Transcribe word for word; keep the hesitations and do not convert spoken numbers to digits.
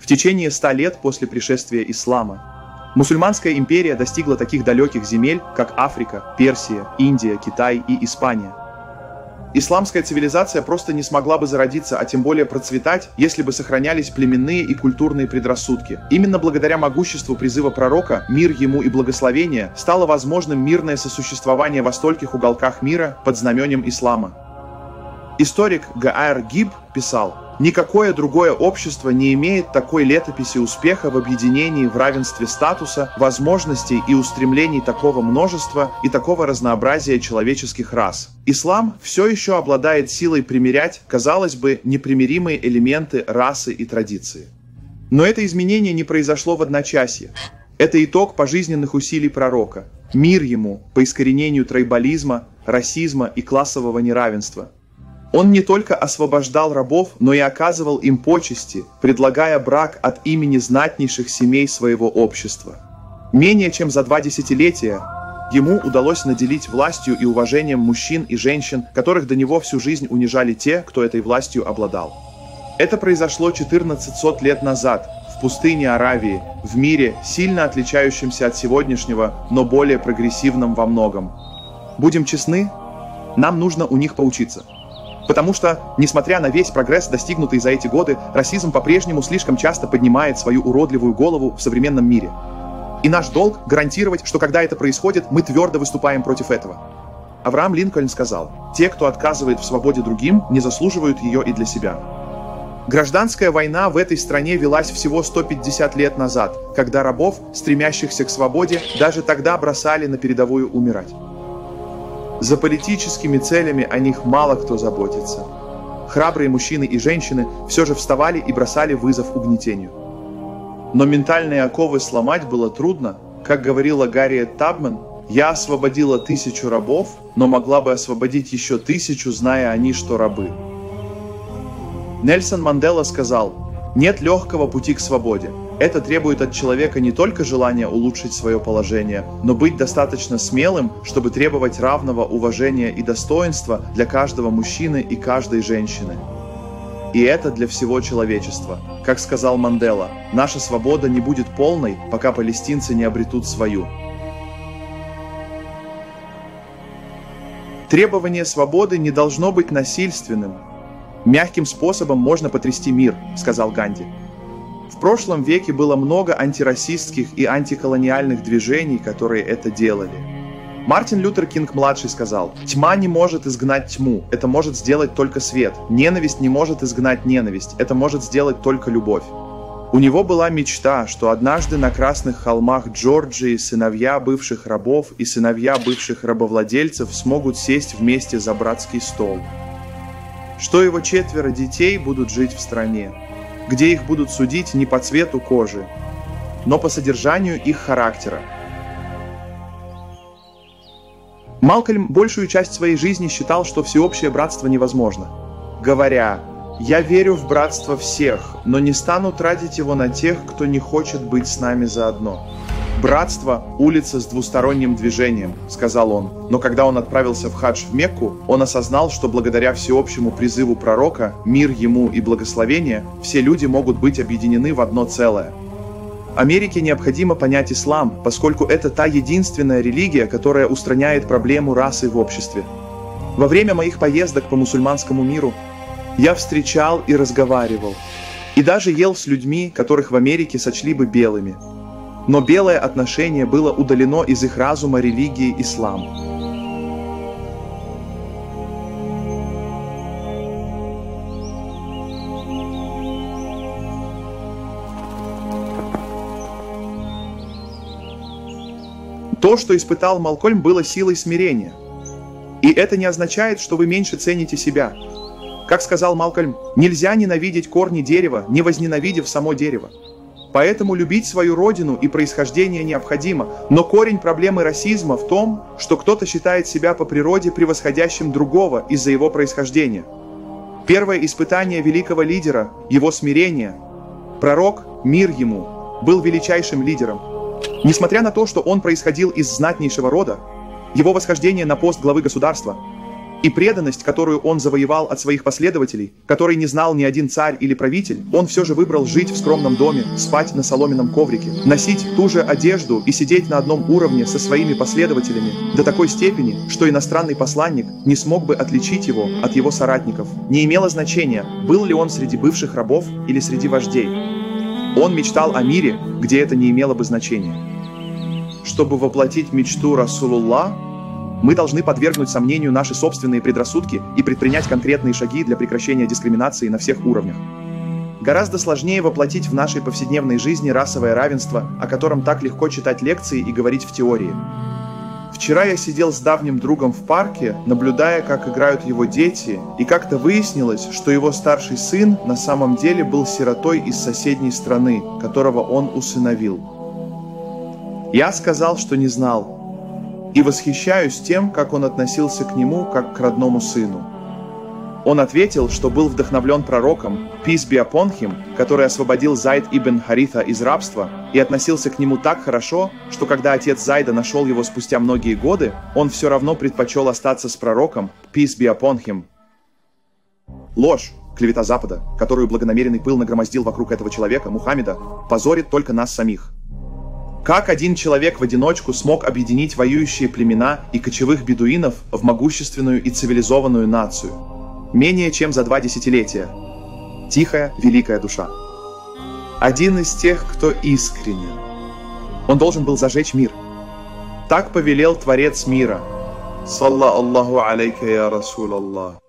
течение ста лет после пришествия ислама. Мусульманская империя достигла таких далеких земель, как Африка, Персия, Индия, Китай и Испания. Исламская цивилизация просто не смогла бы зародиться, а тем более процветать, если бы сохранялись племенные и культурные предрассудки. Именно благодаря могуществу призыва пророка, мир ему и благословение, стало возможным мирное сосуществование во стольких уголках мира под знаменем ислама. Историк Гаайр Гиб писал: «Никакое другое общество не имеет такой летописи успеха в объединении в равенстве статуса, возможностей и устремлений такого множества и такого разнообразия человеческих рас. Ислам все еще обладает силой примирять, казалось бы, непримиримые элементы расы и традиции». Но это изменение не произошло в одночасье. Это итог пожизненных усилий пророка. Мир ему по искоренению трайбализма, расизма и классового неравенства. Он не только освобождал рабов, но и оказывал им почести, предлагая брак от имени знатнейших семей своего общества. Менее чем за два десятилетия ему удалось наделить властью и уважением мужчин и женщин, которых до него всю жизнь унижали те, кто этой властью обладал. Это произошло четырнадцать сот лет назад, в пустыне Аравии, в мире, сильно отличающемся от сегодняшнего, но более прогрессивном во многом. Будем честны, нам нужно у них поучиться. Потому что, несмотря на весь прогресс, достигнутый за эти годы, расизм по-прежнему слишком часто поднимает свою уродливую голову в современном мире. И наш долг гарантировать, что когда это происходит, мы твердо выступаем против этого. Авраам Линкольн сказал: «Те, кто отказывает в свободе другим, не заслуживают ее и для себя». Гражданская война в этой стране велась всего сто пятьдесят лет назад, когда рабов, стремящихся к свободе, даже тогда бросали на передовую умирать. За политическими целями о них мало кто заботится. Храбрые мужчины и женщины все же вставали и бросали вызов угнетению. Но ментальные оковы сломать было трудно. Как говорила Гарриет Табман: «Я освободила тысячу рабов, но могла бы освободить еще тысячу, зная они, что рабы». Нельсон Мандела сказал: «Нет легкого пути к свободе. Это требует от человека не только желания улучшить свое положение, но быть достаточно смелым, чтобы требовать равного уважения и достоинства для каждого мужчины и каждой женщины. И это для всего человечества. Как сказал Мандела, наша свобода не будет полной, пока палестинцы не обретут свою». Требование свободы не должно быть насильственным. «Мягким способом можно потрясти мир», — сказал Ганди. В прошлом веке было много антирасистских и антиколониальных движений, которые это делали. Мартин Лютер Кинг-младший сказал: «Тьма не может изгнать тьму, это может сделать только свет. Ненависть не может изгнать ненависть, это может сделать только любовь». У него была мечта, что однажды на Красных холмах Джорджии сыновья бывших рабов и сыновья бывших рабовладельцев смогут сесть вместе за братский стол. Что его четверо детей будут жить в стране, где их будут судить не по цвету кожи, но по содержанию их характера. Малкольм большую часть своей жизни считал, что всеобщее братство невозможно, говоря: «Я верю в братство всех, но не стану тратить его на тех, кто не хочет быть с нами заодно». «Братство – улица с двусторонним движением», – сказал он. Но когда он отправился в хадж в Мекку, он осознал, что благодаря всеобщему призыву пророка, мир ему и благословение, все люди могут быть объединены в одно целое. Америке необходимо понять ислам, поскольку это та единственная религия, которая устраняет проблему расы в обществе. Во время моих поездок по мусульманскому миру я встречал и разговаривал, и даже ел с людьми, которых в Америке сочли бы белыми. Но белое отношение было удалено из их разума религии ислам. То, что испытал Малкольм, было силой смирения. И это не означает, что вы меньше цените себя. Как сказал Малкольм, нельзя ненавидеть корни дерева, не возненавидев само дерево. Поэтому любить свою родину и происхождение необходимо, но корень проблемы расизма в том, что кто-то считает себя по природе превосходящим другого из-за его происхождения. Первое испытание великого лидера, его смирение. Пророк, мир ему, был величайшим лидером. Несмотря на то, что он происходил из знатнейшего рода, его восхождение на пост главы государства И преданность, которую он завоевал от своих последователей, которой не знал ни один царь или правитель, он все же выбрал жить в скромном доме, спать на соломенном коврике, носить ту же одежду и сидеть на одном уровне со своими последователями до такой степени, что иностранный посланник не смог бы отличить его от его соратников. Не имело значения, был ли он среди бывших рабов или среди вождей. Он мечтал о мире, где это не имело бы значения. Чтобы воплотить мечту Расулуллах, мы должны подвергнуть сомнению наши собственные предрассудки и предпринять конкретные шаги для прекращения дискриминации на всех уровнях. Гораздо сложнее воплотить в нашей повседневной жизни расовое равенство, о котором так легко читать лекции и говорить в теории. Вчера я сидел с давним другом в парке, наблюдая, как играют его дети, и как-то выяснилось, что его старший сын на самом деле был сиротой из соседней страны, которого он усыновил. Я сказал, что не знал, и восхищаюсь тем, как он относился к нему, как к родному сыну. Он ответил, что был вдохновлен пророком, peace be upon him, который освободил Зайд ибн Харита из рабства, и относился к нему так хорошо, что когда отец Зайда нашел его спустя многие годы, он все равно предпочел остаться с пророком, peace be upon him. Ложь, клевета Запада, которую благонамеренный пыл нагромоздил вокруг этого человека, Мухаммеда, позорит только нас самих. Как один человек в одиночку смог объединить воюющие племена и кочевых бедуинов в могущественную и цивилизованную нацию? Менее чем за два десятилетия. Тихая, великая душа. Один из тех, кто искренен. Он должен был зажечь мир. Так повелел Творец мира. Салла Аллаху алейка я Расул Аллах.